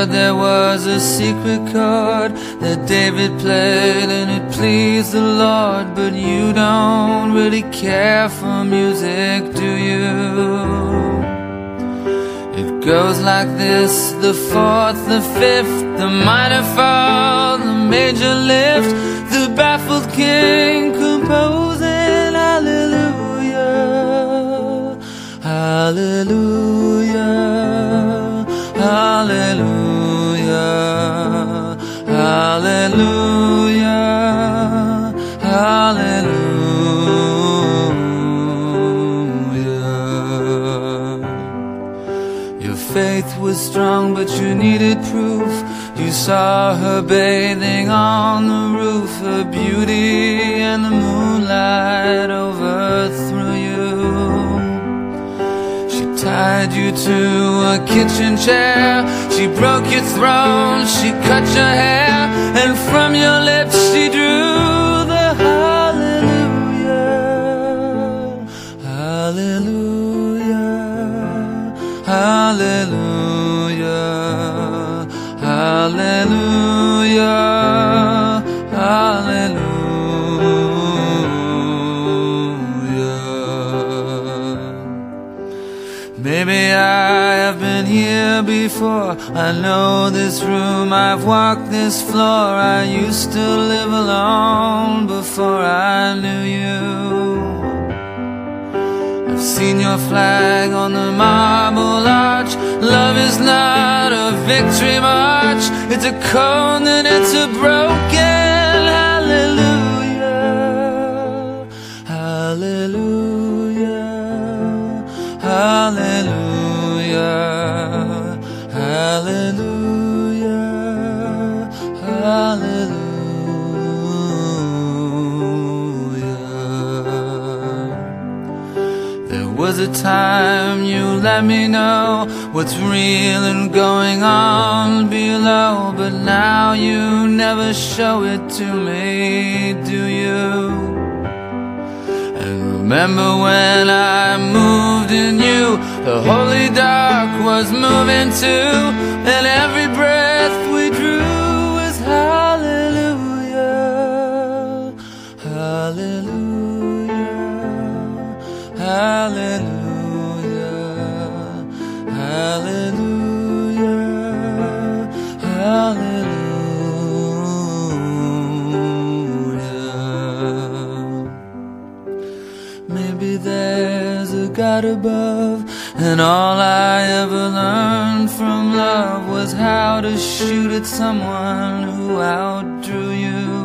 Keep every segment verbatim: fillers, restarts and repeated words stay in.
heard there was a secret chord that David played and it pleased the Lord. But you don't really care for music, do you? It goes like this: the fourth, the fifth, the minor fall, the major lift, the baffled king composing hallelujah, hallelujah, hallelujah, hallelujah, hallelujah. Your faith was strong, but you needed proof. You saw her bathing on the roof, her beauty and the moonlight overthrew you. She tied you to a kitchen chair, she broke your throne, she cut your hair, and from your lips she drew the hallelujah, hallelujah, hallelujah, hallelujah, hallelujah. Maybe I have been here before, I know this room, I've walked this floor. I used to live alone before I knew you. I've seen your flag on the marble arch. Love is not a victory march, it's a cold and it's a broken hallelujah, hallelujah, hallelujah, hallelujah, hallelujah. There was a time you let me know what's real and going on below, but now you never show it to me, do you? And remember when I moved in you, the holy dark was moving too, and every breath we drew was hallelujah, hallelujah, hallelujah, hallelujah, hallelujah. Maybe there's a God above, and all I ever learned from love was how to shoot at someone who outdrew you.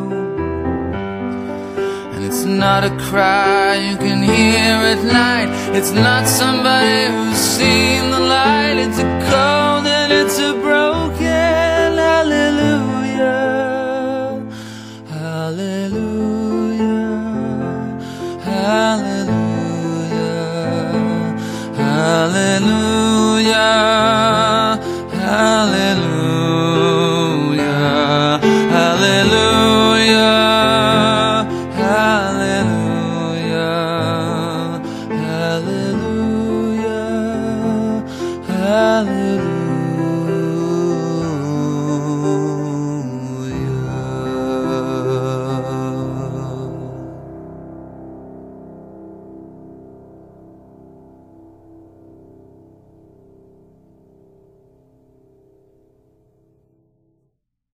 And it's not a cry you can hear at night, it's not somebody who's seen the light. It's a cold and it's a